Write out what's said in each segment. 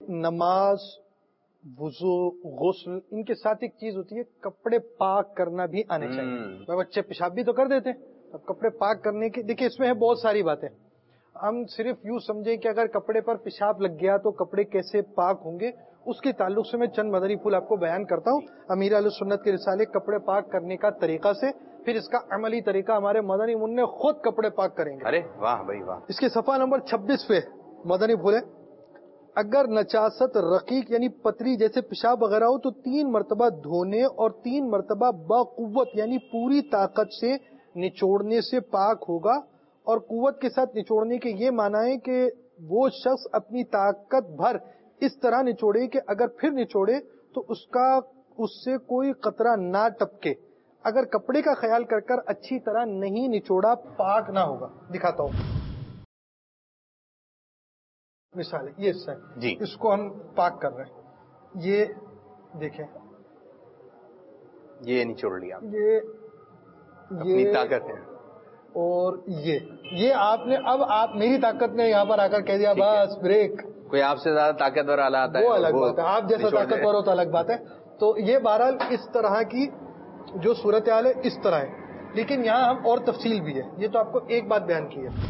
نماز، وضو، غسل، ان کے ساتھ ایک چیز ہوتی ہے کپڑے پاک کرنا بھی آنے چاہیے. بچے پیشاب بھی تو کر دیتے ہیں، اب کپڑے پاک کرنے کی دیکھیے اس میں ہے بہت ساری باتیں. ہم صرف یوں سمجھیں کہ اگر کپڑے پر پیشاب لگ گیا تو کپڑے کیسے پاک ہوں گے، اس کے تعلق سے میں چند مدنی پھول آپ کو بیان کرتا ہوں امیر اہل سنت کے رسالے کپڑے پاک کرنے کا طریقہ سے، پھر اس کا عملی طریقہ ہمارے مدنی منع خود کپڑے پاک کریں گے. ارے واہ بھائی واہ. اس کے صفحہ نمبر 26 پہ مدنی پھول ہے، اگر نجاست رقیق یعنی پتری جیسے پیشاب وغیرہ ہو تو 3 مرتبہ دھونے اور 3 مرتبہ بقوت یعنی پوری طاقت سے نچوڑنے سے پاک ہوگا. اور قوت کے ساتھ نچوڑنے کے یہ معنی ہے کہ وہ شخص اپنی طاقت بھر اس طرح نچوڑے کہ اگر پھر نچوڑے تو اس سے کوئی قطرہ نہ ٹپکے. اگر کپڑے کا خیال کر کر اچھی طرح نہیں نچوڑا پاک نہ ہوگا. دکھاتا ہوں مثال ہے، یہ حصہ ہے جی، اس کو ہم پاک کر رہے ہیں. یہ دیکھیں، یہ نچوڑ لیا، یہ اپنی طاقت ہے. اور یہ آپ نے، اب آپ میری طاقت نے یہاں پر آ کر کہہ دیا بس بریک. کوئی آپ سے زیادہ طاقتور آتا ہے وہ الگ بات ہے، آپ جیسا طاقتور ہو تو الگ بات ہے. تو یہ بہرحال اس طرح کی جو صورتحال ہے اس طرح ہے، لیکن یہاں ہم اور تفصیل بھی ہے. یہ تو آپ کو ایک بات بیان کی ہے.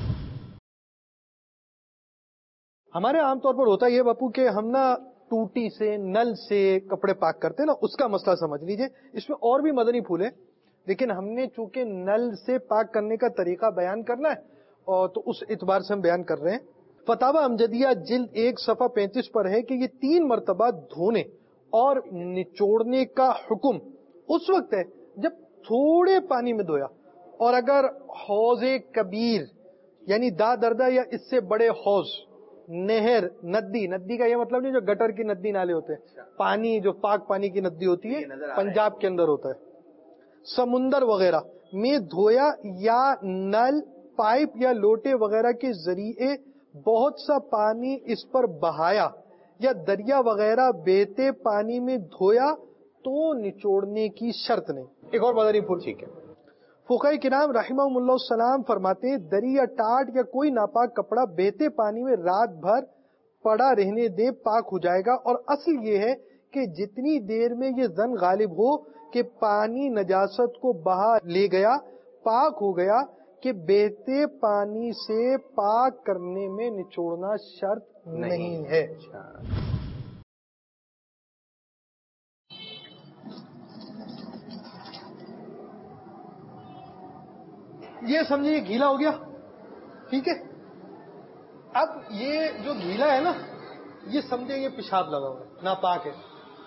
ہمارے عام طور پر ہوتا یہ باپو کہ ہم نا ٹوٹی سے، نل سے کپڑے پاک کرتے ہیں نا، اس کا مسئلہ سمجھ لیجئے. اس میں اور بھی مدنی پھول ہے، لیکن ہم نے چونکہ نل سے پاک کرنے کا طریقہ بیان کرنا ہے اور تو اس اعتبار سے ہم بیان کر رہے ہیں. فتاوی امجدیہ جلد 1 صفحہ 35 پر ہے کہ یہ 3 مرتبہ دھونے اور نچوڑنے کا حکم اس وقت ہے جب تھوڑے پانی میں دھویا، اور اگر حوض کبیر یعنی دردہ یا اس سے بڑے حوض، نہر، ندی کا یہ مطلب نہیں جو گٹر کی ندی نالے ہوتے ہیں، پانی جو پاک پانی کی ندی ہوتی ہے پنجاب کے اندر ہوتا ہے، سمندر وغیرہ میں دھویا یا نل، پائپ یا لوٹے وغیرہ کے ذریعے بہت سا پانی اس پر بہایا یا دریا وغیرہ بہتے پانی میں دھویا تو نچوڑنے کی شرط نہیں. ایک اور مدنی پھول. ٹھیک ہے، فقہاء کرام رحمہم اللہ السلام فرماتے ہیں دری یا ٹاٹ یا کوئی ناپاک کپڑا بہتے پانی میں رات بھر پڑا رہنے دے پاک ہو جائے گا. اور اصل یہ ہے کہ جتنی دیر میں یہ ظن غالب ہو کہ پانی نجاست کو بہا لے گیا، پاک ہو گیا، کہ بہتے پانی سے پاک کرنے میں نچوڑنا شرط نہیں ہے. یہ سمجھے یہ گیلا ہو گیا، ٹھیک ہے. اب یہ جو گیلا ہے نا، یہ سمجھے یہ پیشاب لگا ہوا ہے، ناپاک ہے.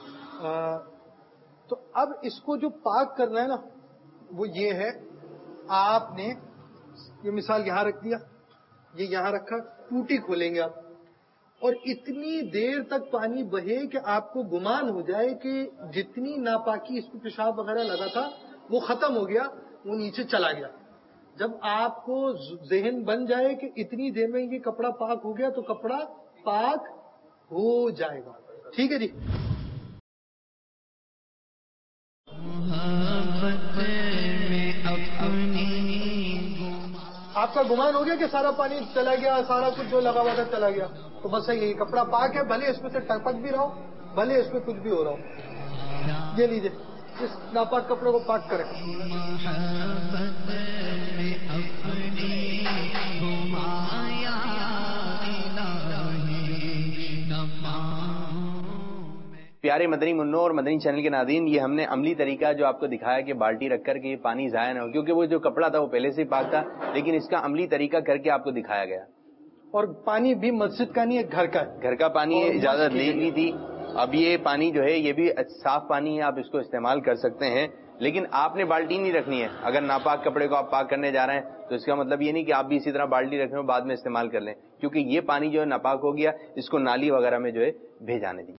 تو اب اس کو جو پاک کرنا ہے نا وہ یہ ہے، آپ نے یہ مثال یہاں رکھ دیا، یہ یہاں رکھا، ٹوٹی کھولیں گے آپ، اور اتنی دیر تک پانی بہے کہ آپ کو گمان ہو جائے کہ جتنی ناپاکی اس کو پیشاب وغیرہ لگا تھا وہ ختم ہو گیا، وہ نیچے چلا گیا. جب آپ کو ذہن بن جائے کہ اتنی دیر میں یہ کپڑا پاک ہو گیا تو کپڑا پاک ہو جائے گا. ٹھیک ہے جی. آپ کا گمان ہو گیا کہ سارا پانی چلا گیا، سارا کچھ جو لگا ہوا تھا چلا گیا، تو بس یہی کپڑا پاک ہے، بھلے اس میں سے ٹپک بھی رہا ہو، بھلے اس میں کچھ بھی ہو رہا ہو. یہ لیجیے، اس ناپاک کپڑے کو پاک کریں. پیارے مدنی منوں اور مدنی چینل کے ناظرین، یہ ہم نے عملی طریقہ جو آپ کو دکھایا کہ بالٹی رکھ کر کے یہ پانی ضائع نہ ہو، کیونکہ وہ جو کپڑا تھا وہ پہلے سے ہی پاک تھا، لیکن اس کا عملی طریقہ کر کے آپ کو دکھایا گیا. اور پانی بھی مسجد کا نہیں ہے، گھر کا ہے، گھر کا پانی ہے، اجازت نہیں تھی. اب یہ پانی جو ہے یہ بھی صاف پانی ہے، آپ اس کو استعمال کر سکتے ہیں، لیکن آپ نے بالٹی نہیں رکھنی ہے. اگر ناپاک کپڑے کو آپ پاک کرنے جا رہے ہیں تو اس کا مطلب یہ نہیں کہ آپ بھی اسی طرح بالٹی رکھیں اور بعد میں استعمال کر لیں، کیونکہ یہ پانی جو ہے ناپاک ہو گیا، اس کو نالی وغیرہ میں جو ہے بھیجانے دیجیے.